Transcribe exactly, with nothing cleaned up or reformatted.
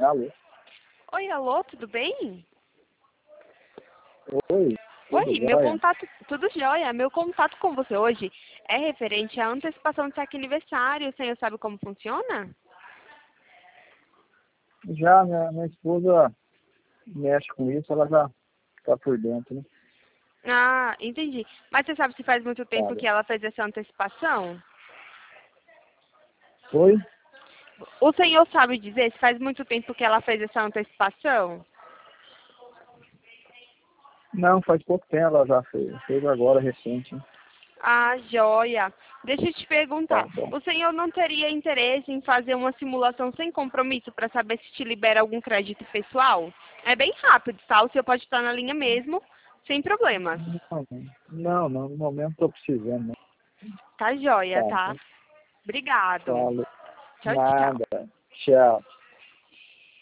Alô? Oi, alô, tudo bem? Oi, tudo Oi, meu jóia? contato, tudo jóia. Meu contato com você hoje é referente à antecipação de cheque aniversário. O senhor sabe como funciona? Já minha, minha esposa mexe com isso, ela já tá por dentro, né? Ah, entendi. Mas você sabe se faz muito tempo Sabe? que ela fez essa antecipação? Oi? O senhor sabe dizer se faz muito tempo que ela fez essa antecipação? Não, faz pouco tempo ela já fez. Fez agora, recente. Né? Ah, joia. Deixa eu te Tá perguntar. bom. O senhor não teria interesse em fazer uma simulação sem compromisso para saber se te libera algum crédito pessoal? É bem rápido, tá? O senhor pode estar na linha mesmo, sem problemas. Não, não, não, no momento tô precisando, né? Tá joia, Tá, tá? então Obrigado. falo. Tchau, tchau. Nada. Tchau.